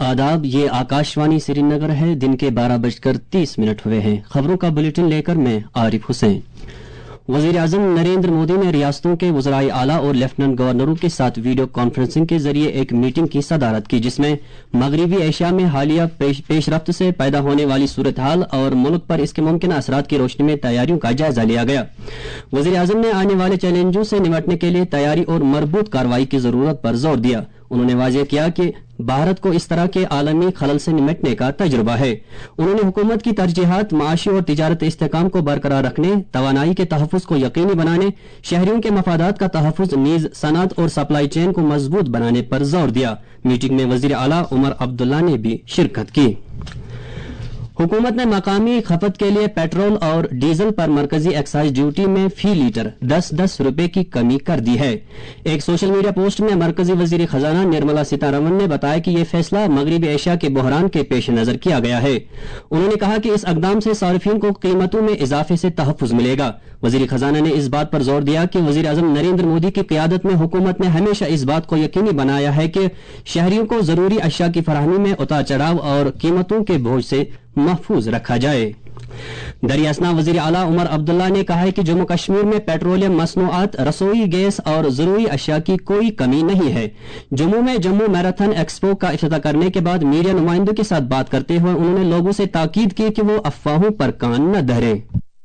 आदाब, ये आकाशवाणी श्रीनगर है। दिन के 12:30 हुए हैं। खबरों का बुलेटिन लेकर मैं आरिफ हुसैन। वजीर आजम नरेंद्र मोदी ने रियासतों के वज़राए आला और लेफ्टिनेंट गवर्नरों के साथ वीडियो कॉन्फ्रेंसिंग के जरिए एक मीटिंग की सदारत की, जिसमें मगरबी एशिया में हालिया पेशरफ्त से पैदा होने वाली सूरत हाल और मुल्क पर इसके मुमकिन असरात की रोशनी में तैयारियों का जायजा लिया गया। वजीर आजम ने आने वाले चैलेंजों से निपटने के लिए तैयारी और मरबूत कार्रवाई की जरूरत पर जोर दिया। उन्होंने वाज़ेह किया कि भारत को इस तरह के आलमी खलल से निपटने का तजुर्बा है। उन्होंने हुकूमत की तरजीहात माशी और तिजारत इस्तेकाम को बरकरार रखने, तवानाई के तहफ़्फ़ुज़ को यकीनी बनाने, शहरियों के मफादात का तहफ़्फ़ुज़, नीज़ सनअत और सप्लाई चेन को मजबूत बनाने पर जोर दिया। मीटिंग में वज़ीर आला उमर अब्दुल्ला ने भी शिरकत की। हुकूमत ने मकामी खपत के लिए पेट्रोल और डीजल पर मरकजी एक्साइज ड्यूटी में फी लीटर 10-10 रुपए की कमी कर दी है। एक सोशल मीडिया पोस्ट में मरकजी वजीर खजाना निर्मला सीतारमण ने बताया कि यह फैसला मगरबी एशिया के बहरान के पेश नजर किया गया है। उन्होंने कहा कि इस अकदाम से सार्फिन को कीमतों में इजाफे से तहफ़्फ़ुज़ मिलेगा। वजीर खजाना ने इस बात पर जोर दिया कि वजीर आजम नरेंद्र मोदी की क़ियादत में हुकूमत ने हमेशा इस बात को यकीनी बनाया है कि शहरियों को जरूरी अशिया की फराहमी में उतार चढ़ाव और कीमतों के बोझ से महफूज रखा जाए। दरियासना वजीर आला उमर अब्दुल्ला ने कहा है कि जम्मू कश्मीर में पेट्रोलियम मसनूआत, रसोई गैस और जरूरी अशिया की कोई कमी नहीं है। जम्मू में जम्मू मैराथन एक्सपो का इफ्तिताह करने के बाद मीडिया नुमाइंदों के साथ बात करते हुए उन्होंने लोगों से ताकीद की कि वो अफवाहों पर कान न धरें।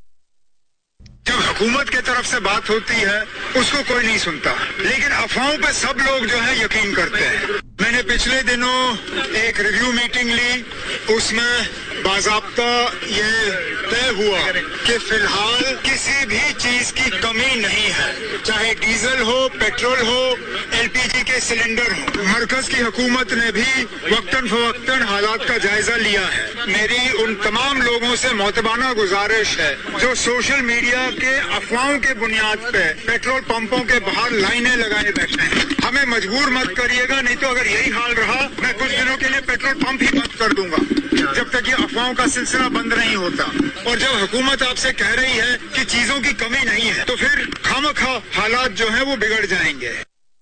जब हुकूमत के तरफ से बात होती है उसको कोई नहीं सुनता, लेकिन अफवाहों पे सब लोग जो है यकीन करते हैं। मैंने पिछले दिनों एक रिव्यू मीटिंग ली, उसमें बाज़ाब्ता ये तय हुआ कि फिलहाल किसी भी चीज की कमी नहीं है, चाहे डीजल हो, पेट्रोल हो, एलपीजी के सिलेंडर हो। मरकज की हुकूमत ने भी वक्तन फवक्तन हालात का जायजा लिया है। मेरी उन तमाम लोगों से मोतबाना गुजारिश है जो सोशल मीडिया के अफवाहों के बुनियाद पे पेट्रोल पंपों के बाहर लाइनें लगाए बैठे हैं, हमें मजबूर मत करिएगा, नहीं तो अगर यही हाल रहा मैं कुछ दिनों के लिए पेट्रोल पंप ही बंद कर दूंगा जब तक ये अफवाहों का सिलसिला बंद नहीं होता। और जब हुकूमत आपसे कह रही है कि चीजों की कमी नहीं है तो फिर खामखा हालात जो है वो बिगड़ जाएंगे।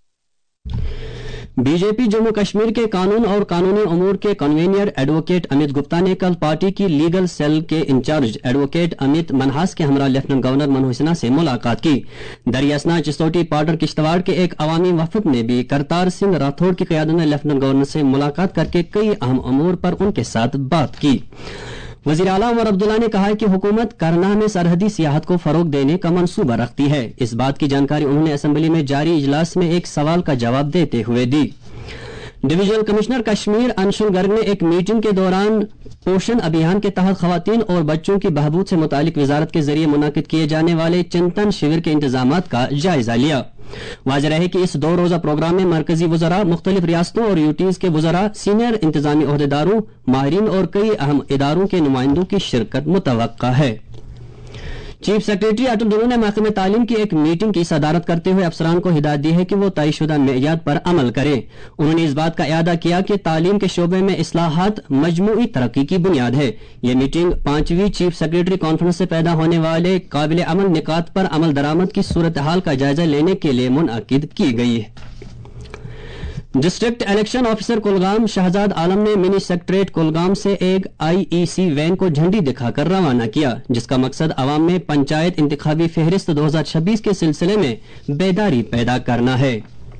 बीजेपी जम्मू कश्मीर के कानून और कानूनी अमूर के कन्वीनर एडवोकेट अमित गुप्ता ने कल पार्टी की लीगल सेल के इंचार्ज एडवोकेट अमित मनहास के हमरा लेफ्टिनेंट गवर्नर मनोज सिन्हा से मुलाकात की। दरियासना, चिस्तोटी, पाउडर, किश्तवाड़ के एक अवामी वफद ने भी करतार सिंह राठौड़ की क़यादत में लेफ्टिनेंट गवर्नर से मुलाकात करके कई अहम अमूर पर उनके साथ बात की। वज़ीर आला उमर अब्दुल्ला ने कहा है कि हुकूमत करनाह में सरहदी सियाहत को फरोग देने का मंसूबा रखती है। इस बात की जानकारी उन्होंने असेंबली में जारी इजलास में एक सवाल का जवाब देते हुए दी। डिवीजनल कमिश्नर कश्मीर अंशुल गर्ग ने एक मीटिंग के दौरान पोषण अभियान के तहत खवातीन और बच्चों की बहबूद से मुतालिक वजारत के जरिए मुनाकिद किए जाने वाले चिंतन शिविर के इंतजामात का जायजा लिया। वाज़ेह है कि इस 2 रोजा प्रोग्राम में मरकजी वज़रा, मुख्तलिफ रियासतों और यूटीज के वज़रा, सीनियर इंतजामी ओहदेदारों, माहिरीन और कई अहम इदारों के नुमाइंदों की शिरकत मुतवक्का है। चीफ सेक्रेटरी अटल डुल्लू ने महकमे तालीम की एक मीटिंग की सदारत करते हुए अफसरान को हिदायत दी है कि वो तयशुदा मेयार पर अमल करें। उन्होंने इस बात का इयादा किया कि तालीम के शोबे में इस्लाहात मजमूई तरक्की की बुनियाद है। ये मीटिंग 5वीं चीफ सेक्रेटरी कॉन्फ्रेंस से पैदा होने वाले काबिल अमल निकात पर अमल दरामद की सूरत हाल का जायजा लेने के लिए मुनअकिद की गई है। District election officer Kulgam Shahzad Alam ने मिनी सेक्रेटरीट कुलगाम से एक आईईसी वैन को झंडी दिखाकर रवाना किया, जिसका मकसद अवाम में पंचायत इंतखाबी फहरिस्त 2026 के सिलसिले में बेदारी पैदा करना है।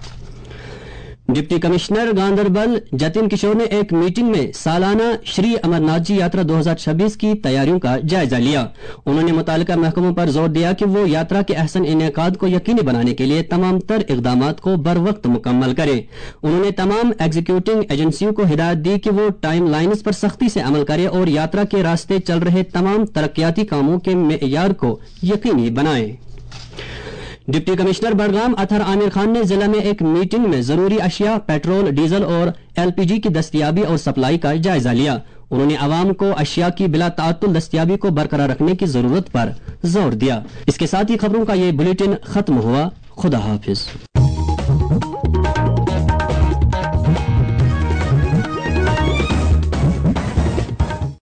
डिप्टी कमिश्नर गांधरबल जतिन किशोर ने एक मीटिंग में सालाना श्री अमरनाथ जी यात्रा 2026 की तैयारियों का जायजा लिया। उन्होंने मुतालिका महकमों पर जोर दिया कि वो यात्रा के अहसन इनेकाद को यकीनी बनाने के लिए तमाम तर इक़दामात को बर वक्त मुकम्मल करें। उन्होंने तमाम एग्जीक्यूटिंग एजेंसियों को हिदायत दी कि वो टाइम लाइन्स पर सख्ती से अमल करें और यात्रा के रास्ते चल रहे तमाम तरक्याती कामों के मेयार को यकीनी बनाएं। डिप्टी कमिश्नर बडगाम अतहर आमिर खान ने जिला में एक मीटिंग में जरूरी अशिया, पेट्रोल, डीजल और एलपीजी की दस्तयाबी और सप्लाई का जायजा लिया। उन्होंने आवाम को अशिया की बिला ताअत्तुल दस्तयाबी को बरकरार रखने की जरूरत पर जोर दिया। इसके साथ ही खबरों का ये बुलेटिन खत्म हुआ। खुदा हाफिज।